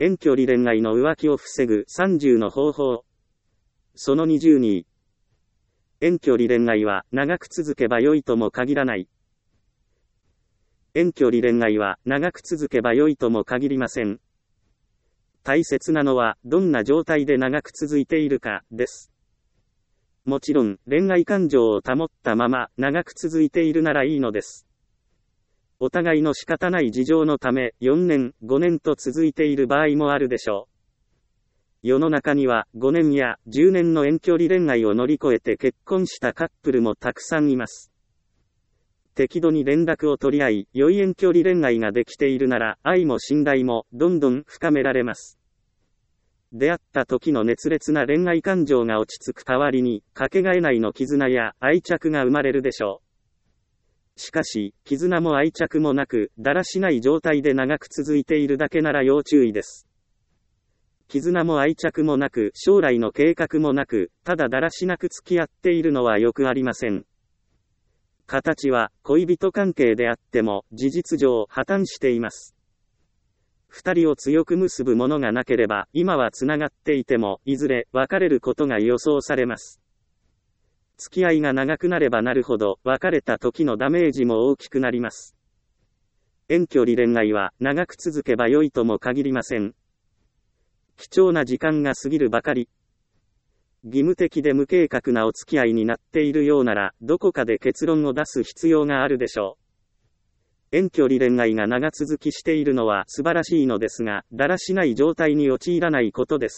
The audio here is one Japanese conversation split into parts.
遠距離恋愛の浮気を防ぐ30の方法。その22。遠距離恋愛は長く続けば良いとも限らない。遠距離恋愛は長く続けば良いとも限りません。大切なのはどんな状態で長く続いているかです。もちろん恋愛感情を保ったまま長く続いているならいいのです。お互いの仕方ない事情のため4年、5年と続いている場合もあるでしょう。世の中には5年や10年の遠距離恋愛を乗り越えて結婚したカップルもたくさんいます。適度に連絡を取り合い、良い遠距離恋愛ができているなら、愛も信頼もどんどん深められます。出会った時の熱烈な恋愛感情が落ち着く代わりに、かけがえないの絆や愛着が生まれるでしょう。しかし、絆も愛着もなく、だらしない状態で長く続いているだけなら要注意です。絆も愛着もなく、将来の計画もなく、ただだらしなく付き合っているのはよくありません。形は恋人関係であっても、事実上破綻しています。二人を強く結ぶものがなければ、今はつながっていても、いずれ別れることが予想されます。付き合いが長くなればなるほど、別れた時のダメージも大きくなります。遠距離恋愛は長く続けば良いとも限りません。貴重な時間が過ぎるばかり。義務的で無計画なお付き合いになっているようなら、どこかで結論を出す必要があるでしょう。遠距離恋愛が長続きしているのは素晴らしいのですが、だらしない状態に陥らないことです。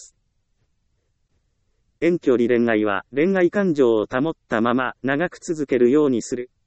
遠距離恋愛は恋愛感情を保ったまま長く続けるようにする。